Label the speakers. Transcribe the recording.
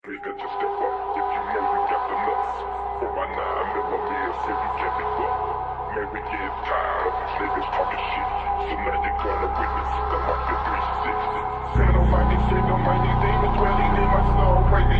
Speaker 1: Nigga, just step up if you know you got the nuts. For my 9mm, so you can't be fucked. Man, we get tired of these niggas talking shit. So now you're gonna witness the Mafia 360. Said almighty, demons dwelling in my soul. Right